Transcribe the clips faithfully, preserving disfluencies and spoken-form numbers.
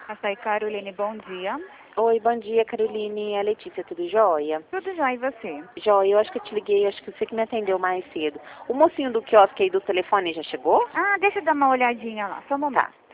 Açaí Caroline, bom dia. Oi, bom dia, Caroline. É a Letícia, tudo jóia? Tudo já, e você? Jóia, eu acho que eu te liguei, acho que você que me atendeu mais cedo. O mocinho do quiosque aí do telefone já chegou? Ah, deixa eu dar uma olhadinha lá, só um momento. Tá.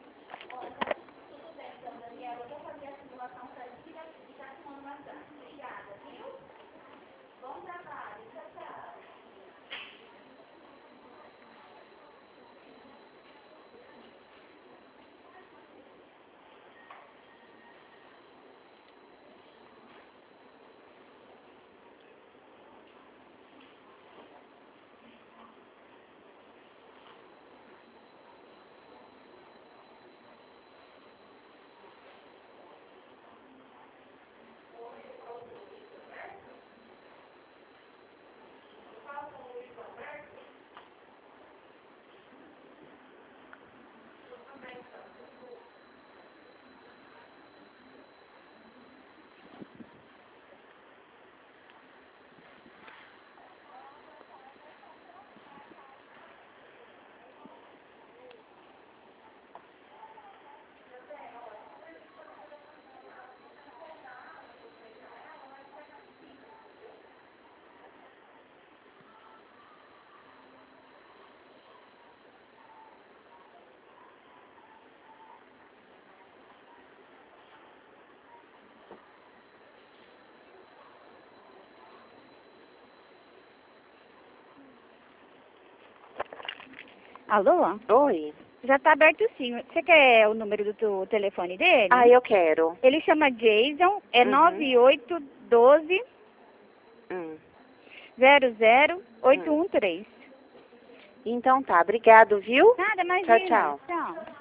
Alô? Oi. Já tá aberto sim. Você quer o número do teu telefone dele? Ah, eu quero. Ele chama Jason, é Uhum. nove oito um dois Hum. zero zero oito um três. Então tá, obrigado, viu? Nada, Tchau, imagina. tchau. Tchau.